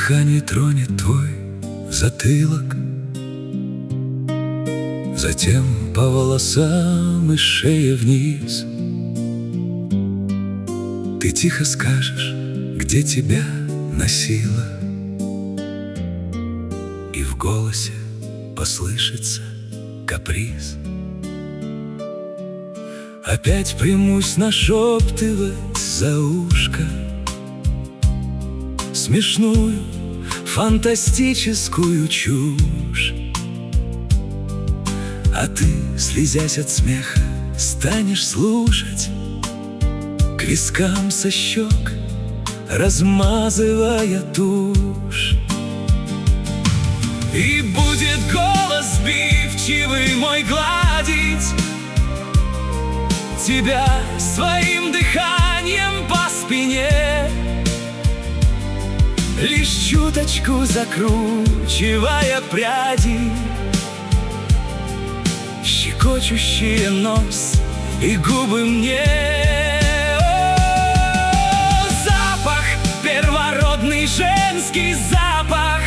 дыхание тронет твой затылок, затем по волосам и шее вниз. Ты тихо скажешь, где тебя носило, и в голосе послышится каприз. Опять примусь нашептывать за ушко смешную, фантастическую чушь. А ты, слезясь от смеха, станешь слушать, к вискам со щек размазывая тушь. И будет голос сбивчивый мой гладить тебя своим дыханием по спине, лишь чуточку закручивая пряди, щекочущие нос и губы мне. О, запах, первородный женский запах,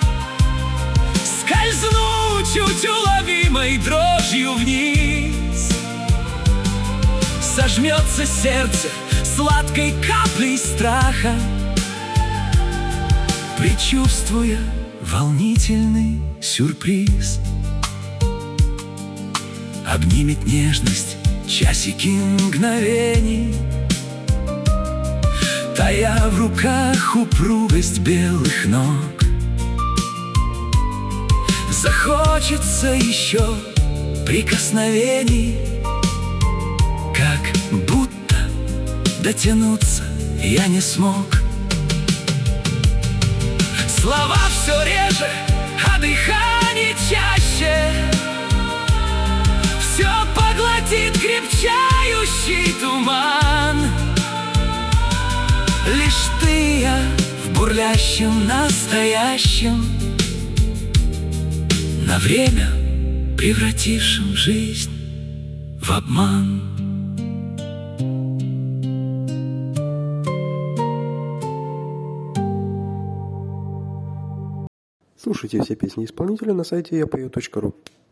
скользну чуть уловимой дрожью вниз. Сожмется сердце сладкой каплей страха, предчувствуя волнительный сюрприз. Обнимет нежность часики мгновений, тая в руках упругость белых ног. Захочется еще прикосновений, как будто дотянуться я не смог. Слова все реже, а дыхание чаще, все поглотит крепчающий туман. Лишь ты, я в бурлящем настоящем, на время превратившим жизнь в обман. Слушайте все песни исполнителя на сайте yapою.ru.